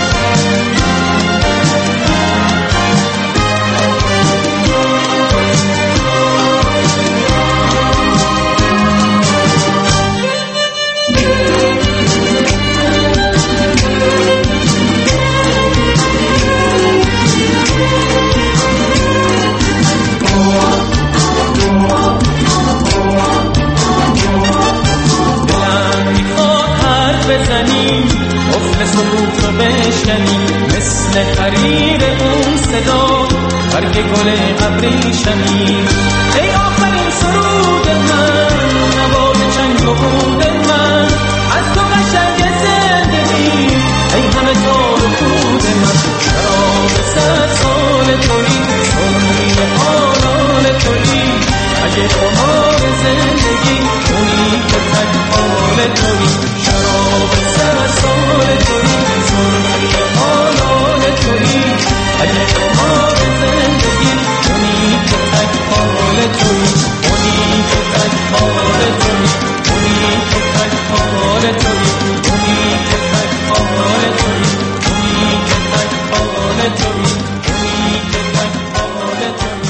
[SPEAKER 17] سکوت رو بشکنی مثل حریر اون صدا برگ گل ابریشمی ای آخرین سرود من نوای چنگ و عود من از تو قشنگ زندگی ای همه تار و پود من شراب 100 سال تویی سرخی آلال تویی اگه قمار زندگی اونی که تکال تویی شراب 100 سال تویی سرخی آلال تویی اگه قمار زندگی اونی که تکال تویی اونی که تکال تویی اونی که تکال تویی اونی که تکال تویی اونی که تکال تویی اونی که تکال تویی.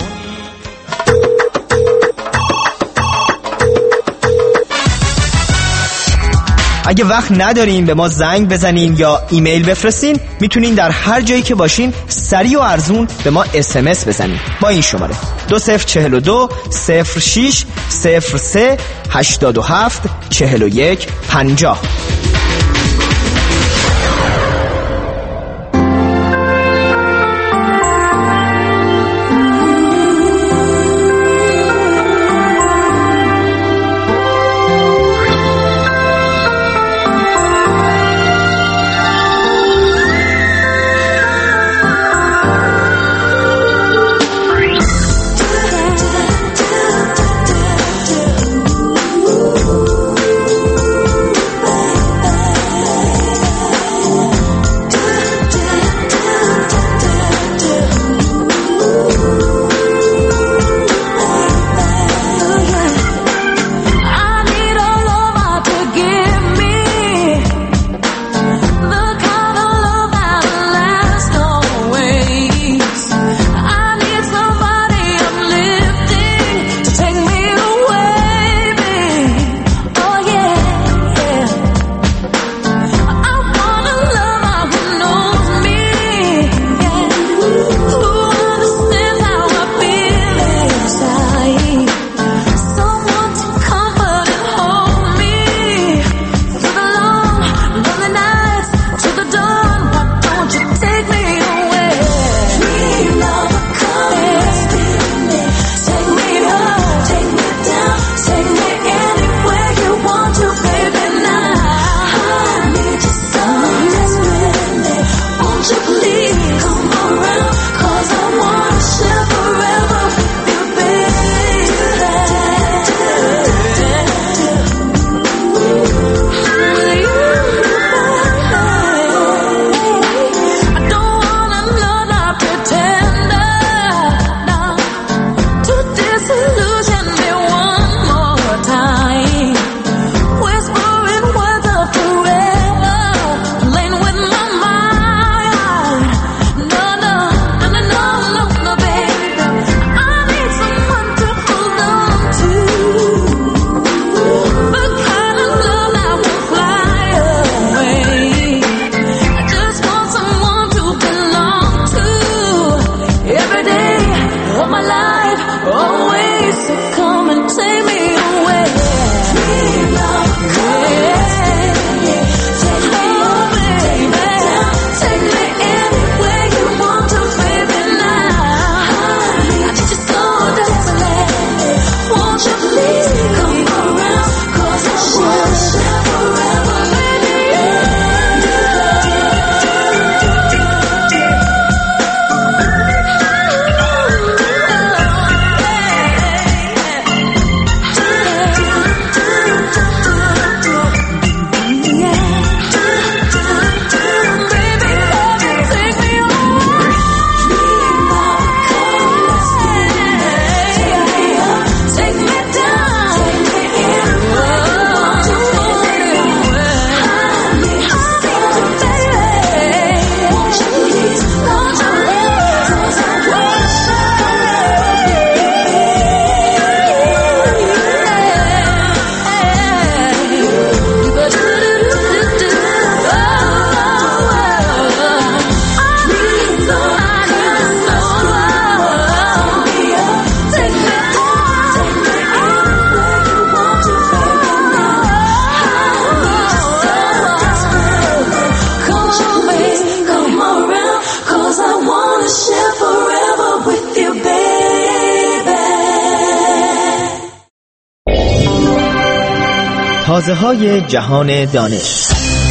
[SPEAKER 21] اگه وقت ندارین به ما زنگ بزنین یا ایمیل بفرستین میتونین در هر جایی که باشین سریع و ارزون به ما SMS بزنین با این شماره 2042 06 03 87 41 50. تازه‌های جهان دانش.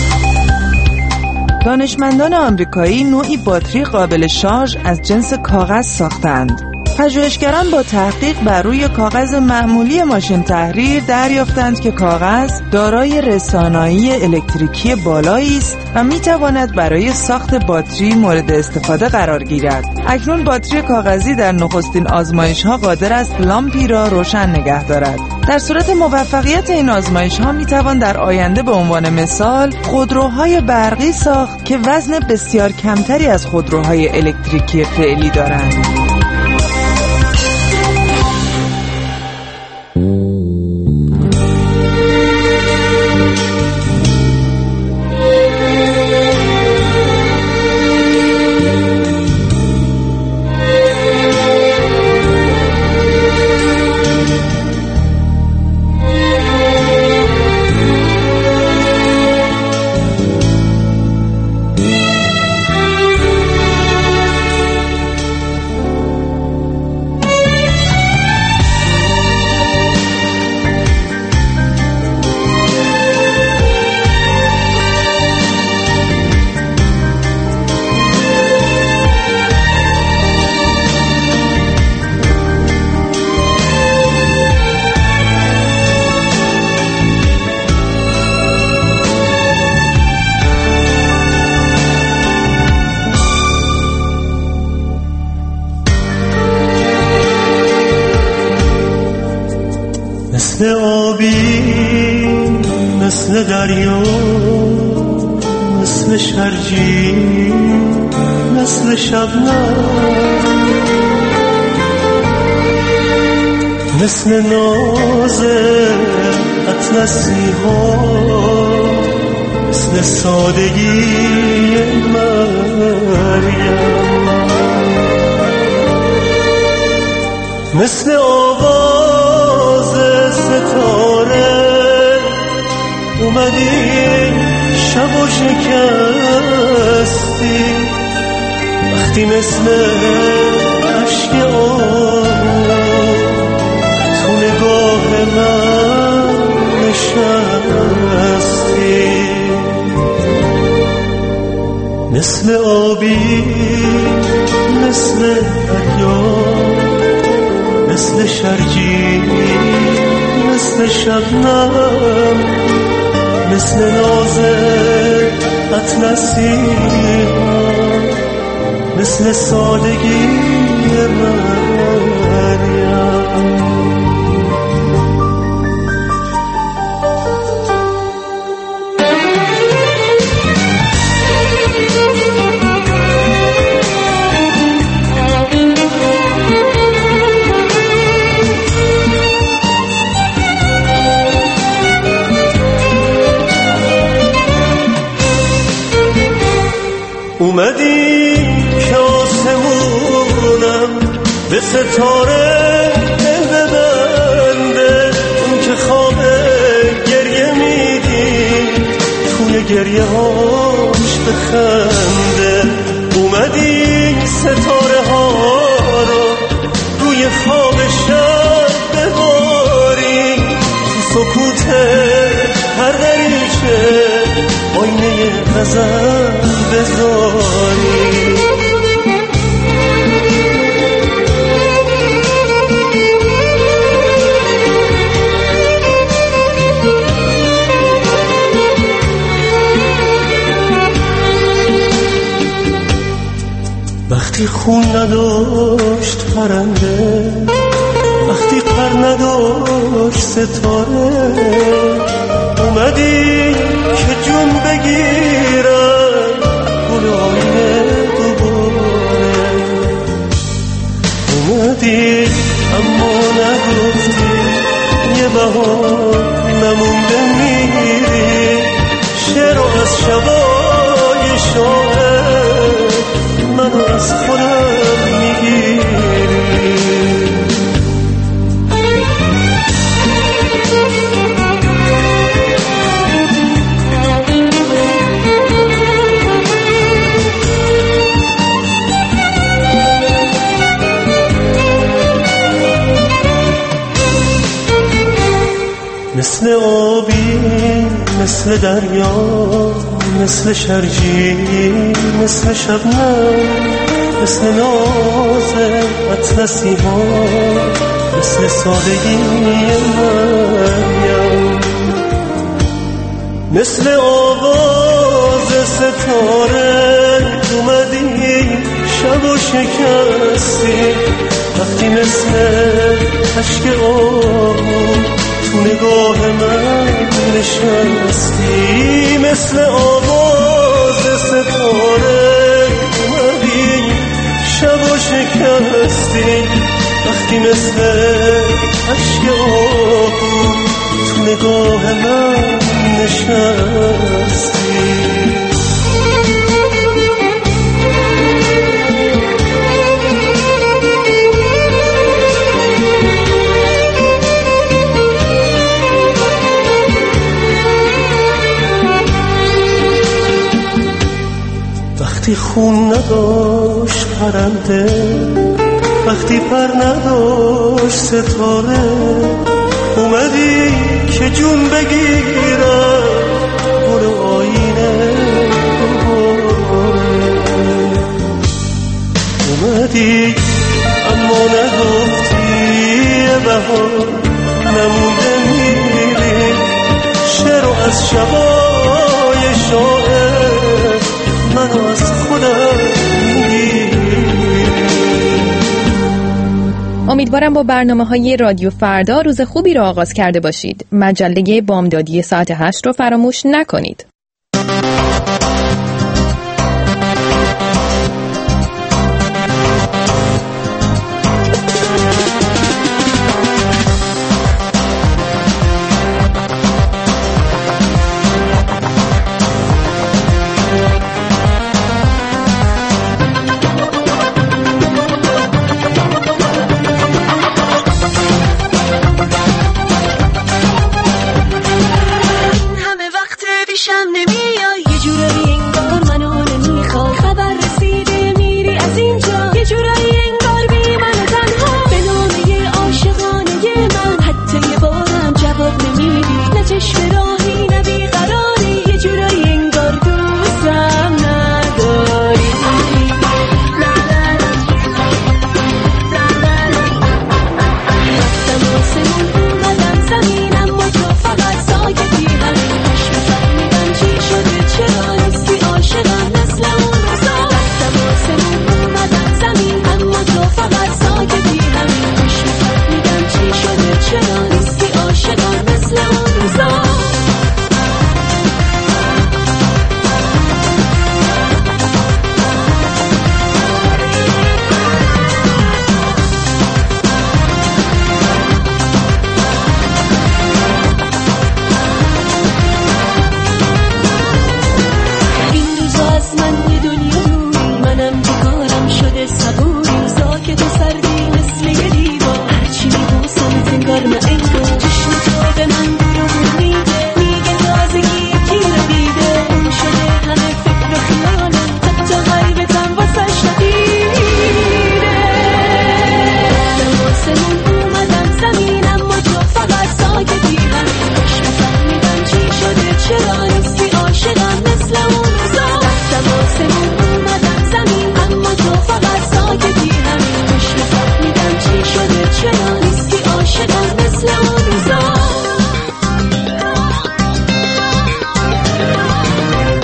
[SPEAKER 1] دانشمندان آمریکایی نوعی باتری قابل شارژ از جنس کاغذ ساختند. پژوهشگران با تحقیق بر روی کاغذ معمولی ماشین تحریر دریافتند که کاغذ دارای رسانایی الکتریکی بالایی است و میتواند برای ساخت باتری مورد استفاده قرار گیرد. اکنون باتری کاغذی در نخستین آزمایش‌ها قادر است لامپی را روشن نگه دارد. در صورت موفقیت این آزمایش‌ها میتوان در آینده به عنوان مثال خودروهای برقی ساخت که وزن بسیار کمتری از خودروهای الکتریکی فعلی دارند.
[SPEAKER 17] مثل آبی، مثل دریا، مثل شرجی، مثل شبنم، مثل ناز اطلسی ها، مثل سادگی مریم، مثل آواز ستاره اومدی شب و شکستی، وقتی مثل عشق آهو تو نگاه من نشستی، مثل آبی، مثل دریا، مثل شرجی، مثل شبنم، مثل ناز اطلسی، مثل سادگی مریم. اومدی که آسمونم به ستاره دل ببنده، اون که خواب گریه میدی توی گریه هاش بخنده، اومدی ستاره ها رو روی خواب شب بباری، تو سکوت هر دریچه آینه غزل بذاری، وقتی خون نداشت پرنده، وقتی پر نداشت ستاره، اومدی که جون بگیرم گلای دوباره، اومدی اما نگفتی یه بهار نمونده میری، شعر از شبای شاعر منو از خودم میگیری. مثل آبی مثل دریا مثل شرجی مثل شبنم مثل ناز اطلسی ها مثل سادگی مریم مثل آواز ستاره اومدی شب و شکستی وقتی مثل عشق آهو تو نگاه من نشستی مثل آواز ستاره اومدی شب و شکستی وقتی مثل عشق آهو تو نگاه من نشستی وقتی خون نداشت پرنده وقتی پر نداشت ستاره اومدی که جون بگیرم گل آینه اومدی اما نگفتی بهار نمونده میری شعر و از شبای شاعر منو از خودم میگی.
[SPEAKER 4] امیدوارم با برنامه‌های رادیو فردا روز خوبی رو آغاز کرده باشید. مجله بامدادی ساعت 8 رو فراموش نکنید.